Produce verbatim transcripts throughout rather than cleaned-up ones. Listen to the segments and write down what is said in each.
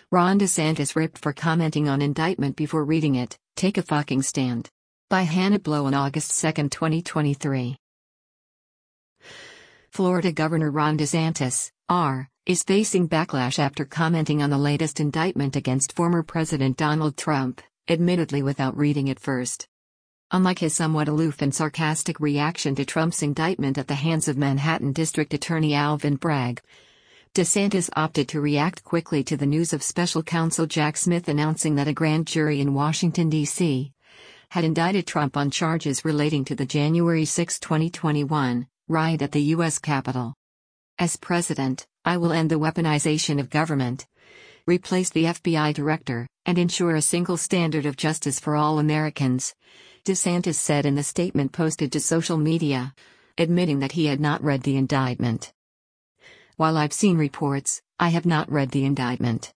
Ron DeSantis ripped for commenting on indictment before reading it. Take a fucking stand. By Hannah Blow on August second, twenty twenty-three. Florida Governor Ron DeSantis, R, is facing backlash after commenting on the latest indictment against former President Donald Trump, admittedly without reading it first. Unlike his somewhat aloof and sarcastic reaction to Trump's indictment at the hands of Manhattan District Attorney Alvin Bragg, DeSantis opted to react quickly to the news of special counsel Jack Smith announcing that a grand jury in Washington, D C had indicted Trump on charges relating to the January sixth, twenty twenty-one, riot at the U S Capitol. As president, I will end the weaponization of government, replace the F B I director, and ensure a single standard of justice for all Americans, DeSantis said in the statement posted to social media, admitting that he had not read the indictment. While I've seen reports, I have not read the indictment.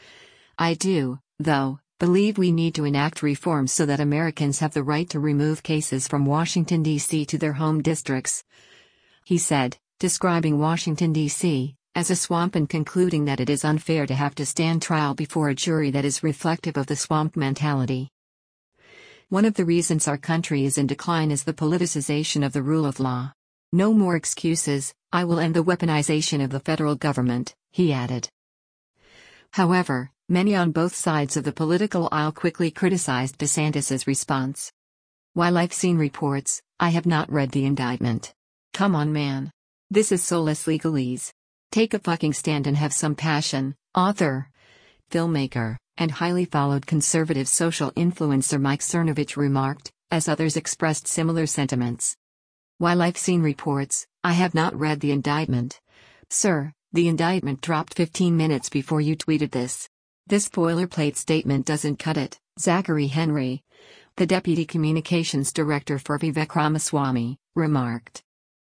I do, though, believe we need to enact reforms so that Americans have the right to remove cases from Washington, D C to their home districts, he said, describing Washington, D C as a swamp and concluding that it is unfair to have to stand trial before a jury that is reflective of the swamp mentality. One of the reasons our country is in decline is the politicization of the rule of law. No more excuses, I will end the weaponization of the federal government, he added. However, many on both sides of the political aisle quickly criticized DeSantis's response. While I've seen reports, I have not read the indictment. Come on, man. This is soulless legalese. Take a fucking stand and have some passion, author, filmmaker, and highly followed conservative social influencer Mike Cernovich remarked, as others expressed similar sentiments. While I've seen reports, I have not read the indictment. Sir, the indictment dropped fifteen minutes before you tweeted this. This boilerplate statement doesn't cut it, Zachary Henry, the Deputy Communications Director for Vivek Ramaswamy, remarked.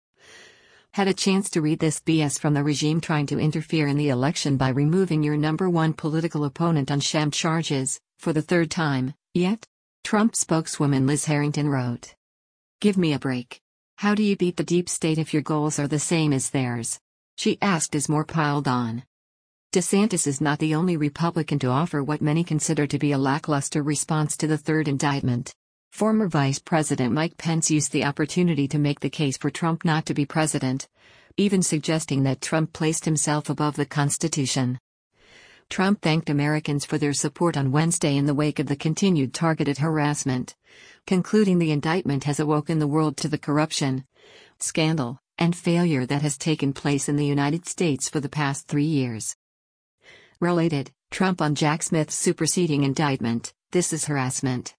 Had a chance to read this B S from the regime trying to interfere in the election by removing your number one political opponent on sham charges, for the third time, yet? Trump spokeswoman Liz Harrington wrote. Give me a break. How do you beat the deep state if your goals are the same as theirs? She asked as more piled on. DeSantis is not the only Republican to offer what many consider to be a lackluster response to the third indictment. Former Vice President Mike Pence used the opportunity to make the case for Trump not to be president, even suggesting that Trump placed himself above the Constitution. Trump thanked Americans for their support on Wednesday in the wake of the continued targeted harassment, concluding the indictment has awoken the world to the corruption, scandal, and failure that has taken place in the United States for the past three years. Related, Trump on Jack Smith's superseding indictment, this is harassment.